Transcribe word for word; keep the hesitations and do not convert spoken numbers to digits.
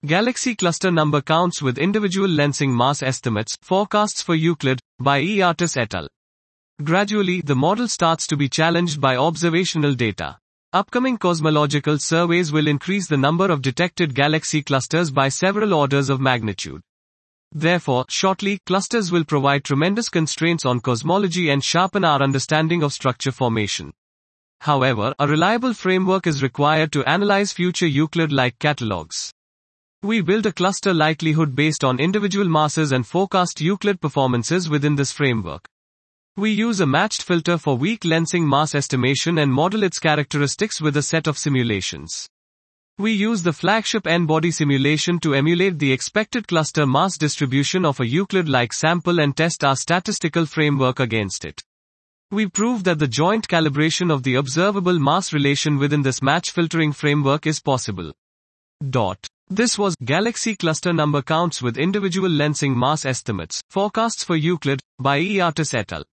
Galaxy Cluster Number Counts with Individual Lensing Mass Estimates, Forecasts for Euclid, by E. Artis et al. Gradually, the model starts to be challenged by observational data. Upcoming cosmological surveys will increase the number of detected galaxy clusters by several orders of magnitude. Therefore, shortly, clusters will provide tremendous constraints on cosmology and sharpen our understanding of structure formation. However, a reliable framework is required to analyze future Euclid-like catalogs. We build a cluster likelihood based on individual masses and forecast Euclid performances within this framework. We use a matched filter for weak lensing mass estimation and model its characteristics with a set of simulations. We use the flagship N-body simulation to emulate the expected cluster mass distribution of a Euclid-like sample and test our statistical framework against it. We prove that the joint calibration of the observable mass relation within this match filtering framework is possible. Dot. This was Galaxy Cluster Number Counts with Individual Lensing Mass Estimates, Forecasts for Euclid, by E. Artis et al.